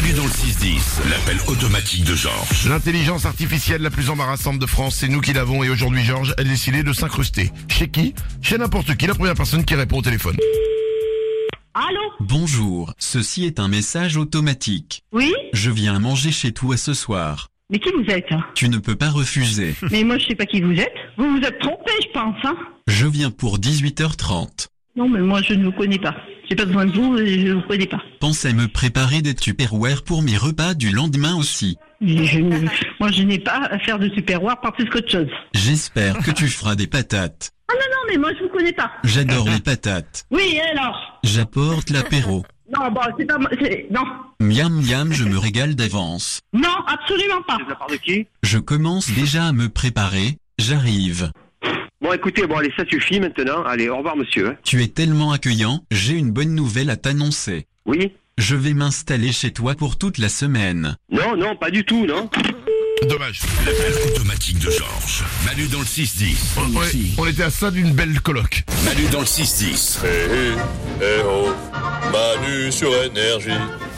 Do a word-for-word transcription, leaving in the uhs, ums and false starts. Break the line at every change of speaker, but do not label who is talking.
Manu dans le six dix, l'appel automatique de Georges.
L'intelligence artificielle la plus embarrassante de France, c'est nous qui l'avons et aujourd'hui Georges a décidé de s'incruster. Chez qui? Chez n'importe qui, la première personne qui répond au téléphone.
Allô?
Bonjour, ceci est un message automatique.
Oui?
Je viens manger chez toi ce soir.
Mais qui vous êtes?
Tu ne peux pas refuser.
Mais moi je sais pas qui vous êtes. Vous vous êtes trompé, je pense, hein?
Je viens pour dix-huit heures trente.
Non, mais moi je ne vous connais pas. J'ai pas besoin de vous et je ne vous connais pas.
Pense à me préparer des tupperwares pour mes repas du lendemain aussi.
Mais je ne- moi je n'ai pas à faire de tupperware par plus qu'autre chose.
J'espère que tu feras des patates.
Ah non, non, mais moi je vous connais pas.
J'adore les patates.
Oui, et alors?
J'apporte l'apéro.
Non, bon, c'est pas moi, c'est... Non.
Miam miam, je me régale d'avance.
Non, absolument pas.
De la part de qui?
Je commence déjà à me préparer. J'arrive.
Bon, écoutez, bon, allez, ça suffit maintenant. Allez, au revoir, monsieur.
Tu es tellement accueillant, j'ai une bonne nouvelle à t'annoncer.
Oui?
Je vais m'installer chez toi pour toute la semaine.
Non, non, pas du tout, non.
Dommage.
L'appel automatique de Georges. Manu dans le six dix.
On, est- on était à ça d'une belle coloc.
Manu dans le six dix.
Eh, eh, eh oh, Manu sur énergie.